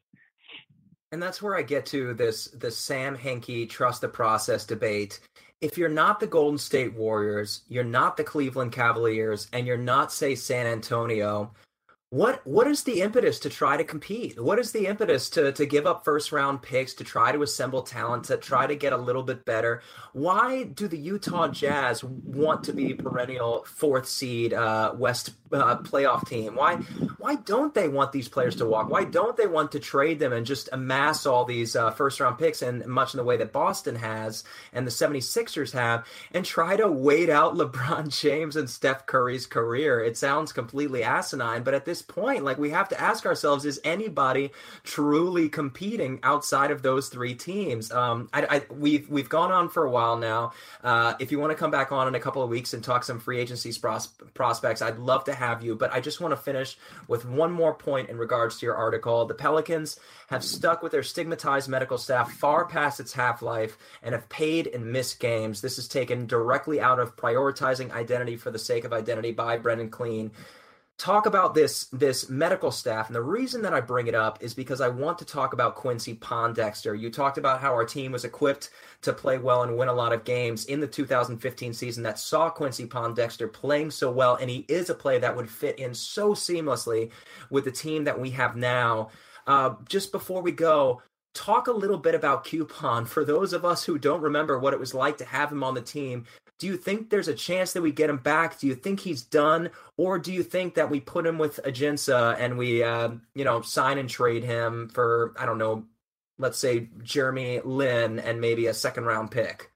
And that's where I get to this this Sam Hinkie trust the process debate. If you're not the Golden State Warriors, you're not the Cleveland Cavaliers, and you're not, say, San Antonio, What what is the impetus to try to compete? What is the impetus to to give up first round picks, to try to assemble talent, to try to get a little bit better? Why do the Utah Jazz want to be perennial fourth seed uh, West uh, playoff team? Why why don't they want these players to walk? Why don't they want to trade them and just amass all these uh, first round picks, and much in the way that Boston has and the 76ers have, and try to wait out LeBron James and Steph Curry's career? It sounds completely asinine, but at this point, like, we have to ask ourselves, is anybody truly competing outside of those three teams? Um, I, I, we've we've gone on for a while now. Uh, if you want to come back on in a couple of weeks and talk some free agency pros- prospects, I'd love to have you. But I just want to finish with one more point in regards to your article. The Pelicans have stuck with their stigmatized medical staff far past its half-life and have paid and missed games. This is taken directly out of prioritizing identity for the sake of identity by Brendan Clean. Talk about this this medical staff, and the reason that I bring it up is because I want to talk about Quincy Pondexter. You talked about how our team was equipped to play well and win a lot of games in the two thousand fifteen season that saw Quincy Pondexter playing so well, and he is a play that would fit in so seamlessly with the team that we have now. Uh, just before we go, talk a little bit about Coupon. For those of us who don't remember what it was like to have him on the team, do you think there's a chance that we get him back? Do you think he's done? Or do you think that we put him with Ajinça and we, uh, you know, sign and trade him for, I don't know, let's say Jeremy Lin and maybe a second round pick?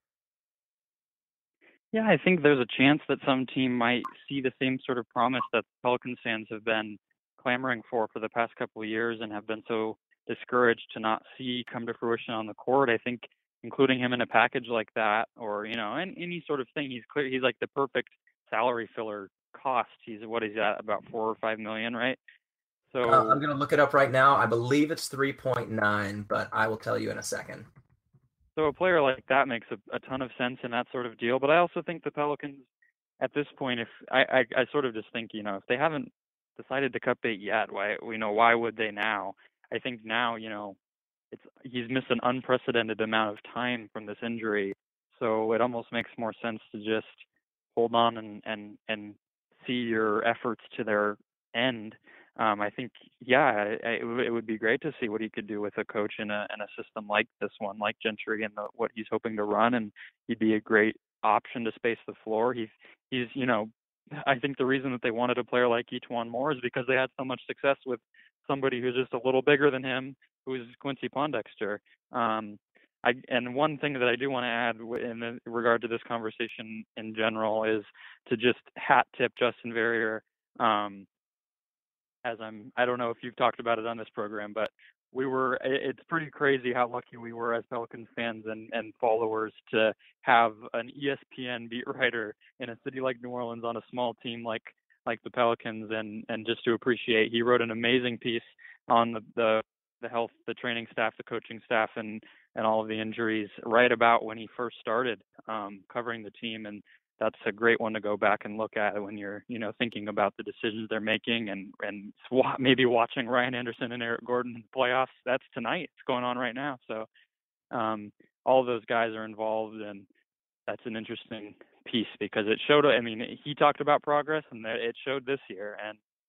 Yeah, I think there's a chance that some team might see the same sort of promise that Pelicans fans have been clamoring for for the past couple of years and have been so discouraged to not see come to fruition on the court. I think including him in a package like that, or, you know, any, any sort of thing, he's clear. He's like the perfect salary filler cost. He's what is that, about four or five million, right? Uh, I'm So, going to look it up right now. I believe it's three point nine, but I will tell you in a second. so a player like that makes a, a ton of sense in that sort of deal. But I also think the Pelicans, at this point, if I, I, I sort of just think, you know, if they haven't decided to cut bait yet, why, you know, why would they now? I think now, you know, it's he's missed an unprecedented amount of time from this injury, so it almost makes more sense to just hold on and and and see your efforts to their end. Um, I think, yeah, I, it, it would be great to see what he could do with a coach in a in a system like this one, like Gentry, and the, what he's hoping to run, and he'd be a great option to space the floor. He's he's you know, I think the reason that they wanted a player like E'Twaun Moore is because they had so much success with somebody who's just a little bigger than him, who is Quincy Pondexter. Um, I, and one thing that I do want to add in the, regard to this conversation in general is to just hat tip Justin Verrier. Um, as I'm, I don't know if you've talked about it on this program, but we were, it's pretty crazy how lucky we were as Pelicans fans and, and followers to have an E S P N beat writer in a city like New Orleans on a small team like, like the Pelicans, and, and just to appreciate, he wrote an amazing piece on the, the, the health, the training staff, the coaching staff, and, and all of the injuries right about when he first started um, covering the team. And that's a great one to go back and look at when you're, you know, thinking about the decisions they're making, and and sw- maybe watching Ryan Anderson and Eric Gordon in the playoffs. That's tonight. It's going on right now. So um, all of those guys are involved, and that's an interesting piece because it showed. I mean, he talked about progress, and it showed this year. And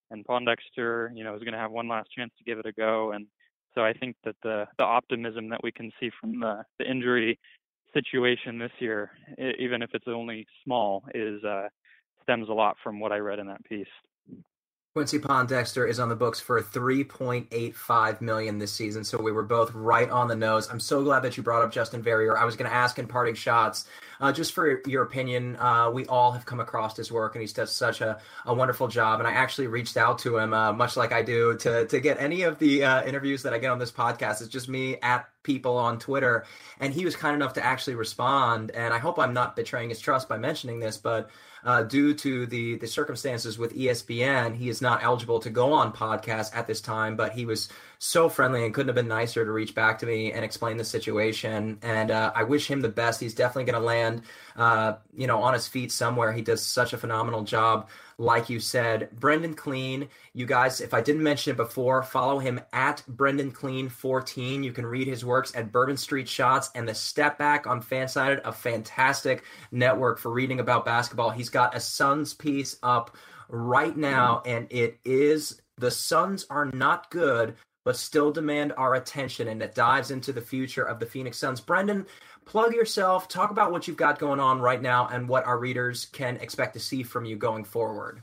and Pondexter, you know, is going to have one last chance to give it a go. And so I think that the the optimism that we can see from the, the injury situation this year, even if it's only small, is uh, stems a lot from what I read in that piece. Quincy Pondexter is on the books for three point eight five million dollars this season, so we were both right on the nose. I'm so glad that you brought up Justin Verrier. I was going to ask in parting shots, uh, just for your opinion. Uh, we all have come across his work, and he does such a, a wonderful job. And I actually reached out to him, uh, much like I do, to to get any of the uh, interviews that I get on this podcast. It's just me at people on Twitter, and he was kind enough to actually respond. And I hope I'm not betraying his trust by mentioning this, but Uh, due to the, the circumstances with E S P N, he is not eligible to go on podcasts at this time, but he was so friendly and couldn't have been nicer to reach back to me and explain the situation. And uh, I wish him the best. He's definitely going to land, uh, you know, on his feet somewhere. He does such a phenomenal job. Like you said, Brendan Clean, you guys, if I didn't mention it before, follow him at Brendan Clean fourteen. You can read his works at Bourbon Street Shots and The Step Back on Fansided, a fantastic network for reading about basketball. He's got a Suns piece up right now, and it is The Suns Are Not Good, but Still Demand Our Attention, and it dives into the future of the Phoenix Suns. Brendan, plug yourself, talk about what you've got going on right now and what our readers can expect to see from you going forward.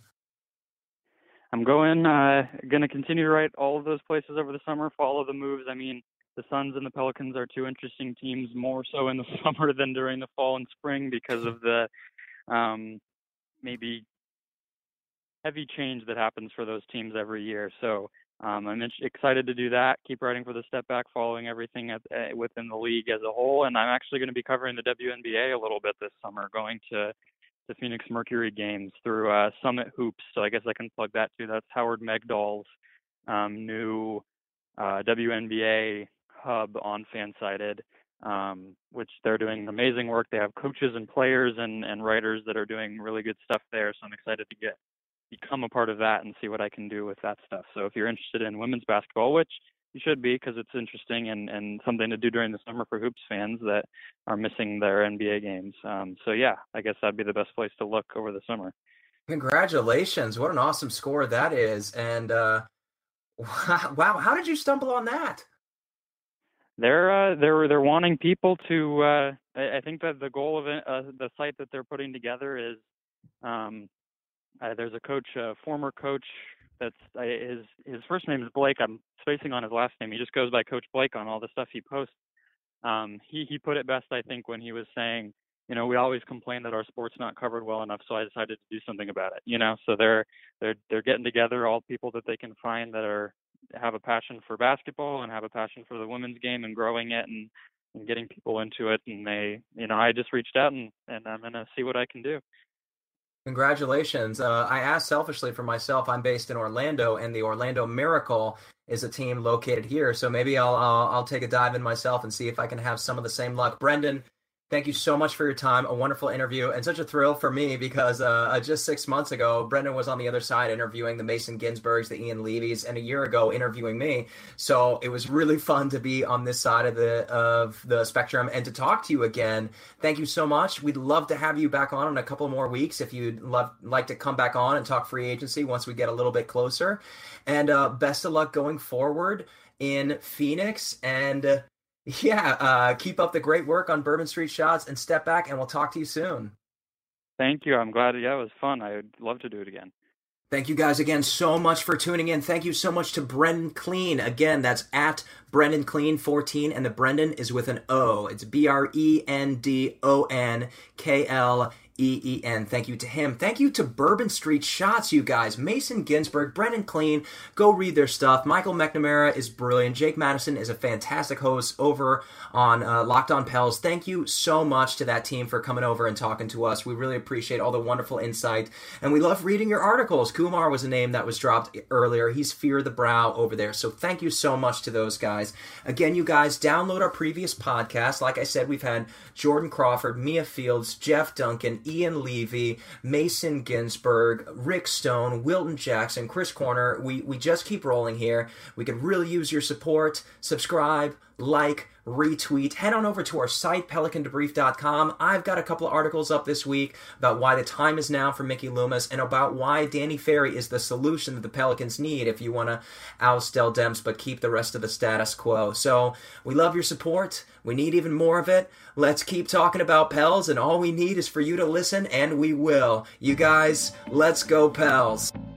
I'm going, uh, going to continue to write all of those places over the summer, follow the moves. I mean, the Suns and the Pelicans are two interesting teams, more so in the summer than during the fall and spring because of the um, maybe heavy change that happens for those teams every year. So um, I'm excited to do that, keep writing for the Step Back, following everything at, uh, within the league as a whole. And I'm actually going to be covering the W N B A a little bit this summer, going to the Phoenix Mercury games through uh, Summit Hoops. So I guess I can plug that too. That's Howard Megdal's um, new uh, W N B A hub on Fansided, um, which they're doing amazing work. They have coaches and players and, and writers that are doing really good stuff there. So I'm excited to get become a part of that and see what I can do with that stuff. So if you're interested in women's basketball, which you should be because it's interesting and, and something to do during the summer for hoops fans that are missing their N B A games. Um, so yeah, I guess that'd be the best place to look over the summer. Congratulations. What an awesome score that is. And uh, wow, how did you stumble on that? They're uh, they're they're wanting people to. Uh, I, I think that the goal of it, uh, the site that they're putting together is um, uh, there's a coach, a former coach. That's uh, his his first name is Blake. I'm spacing on his last name. He just goes by Coach Blake on all the stuff he posts. Um, he he put it best, I think, when he was saying, you know, we always complain that our sport's not covered well enough, so I decided to do something about it. You know, so they're they're they're getting together all people that they can find that are have a passion for basketball and have a passion for the women's game and growing it and, and getting people into it. And they, you know, I just reached out and, and I'm going to see what I can do. Congratulations. Uh, I asked selfishly for myself. I'm based in Orlando, and the Orlando Miracle is a team located here. So maybe I'll, I'll, I'll take a dive in myself and see if I can have some of the same luck. Brendan, thank you so much for your time. A wonderful interview and such a thrill for me because uh, just six months ago, Brendan was on the other side interviewing the Mason Ginsbergs, the Ian Levys, and a year ago interviewing me. So it was really fun to be on this side of the of the spectrum and to talk to you again. Thank you so much. We'd love to have you back on in a couple more weeks if you'd love like to come back on and talk free agency once we get a little bit closer. And uh, best of luck going forward in Phoenix. And uh, Yeah, uh, keep up the great work on Bourbon Street Shots and Step Back, and we'll talk to you soon. Thank you. I'm glad. Yeah, it was fun. I would love to do it again. Thank you guys again so much for tuning in. Thank you so much to Brendan Clean. Again, that's at Brendan Clean fourteen, and the Brendan is with an O. It's B R E N D O N K L E E N. Thank you to him. Thank you to Bourbon Street Shots, you guys. Mason Ginsberg, Brendan Clean. Go read their stuff. Michael McNamara is brilliant. Jake Madison is a fantastic host over on uh, Locked On Pels. Thank you so much to that team for coming over and talking to us. We really appreciate all the wonderful insight, and we love reading your articles. Kumar was a name that was dropped earlier. He's Fear the Brow over there. So thank you so much to those guys. Again, you guys, download our previous podcast. Like I said, we've had Jordan Crawford, Mia Fields, Jeff Duncan, Ian Levy, Mason Ginsberg, Rick Stone, Wilton Jackson, Chris Corner. We we just keep rolling here. We could really use your support. Subscribe, like, retweet. Head on over to our site, pelican debrief dot com. I've got a couple of articles up this week about why the time is now for Mickey Loomis and about why Danny Ferry is the solution that the Pelicans need if you want to oust Dell Demps but keep the rest of the status quo. So we love your support. We need even more of it. Let's keep talking about Pels, and all we need is for you to listen, and we will. You guys, let's go Pels.